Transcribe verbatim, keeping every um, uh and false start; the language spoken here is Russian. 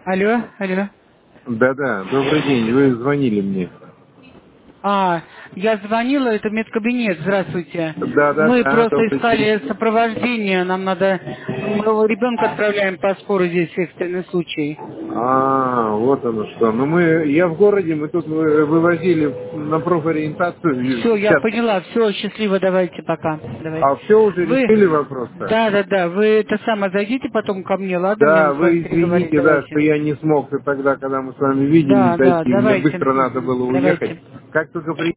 Алло, алло. Да-да, добрый день, вы звонили мне. А, я звонила, это медкабинет, здравствуйте. Мы Да-да-да, просто добрый день. искали сопровождение, нам надо... Мы ребенка отправляем по спору здесь, экстренный случай. А, вот оно что. Ну мы, я в городе, мы тут вы- вывозили на профориентацию Все, я сейчас. поняла, все, счастливо, давайте, пока. Давайте. А все уже Вы... решили вопрос-то? Да, да, да, вы это самое зайдите потом ко мне, ладно, мне Да, надо с вами вы переговорить, извините, да, что давайте. я не смог тогда, когда мы с вами виделись, Да, да, зайти. Мне давайте, быстро надо мгм, было уехать. давайте. Как только при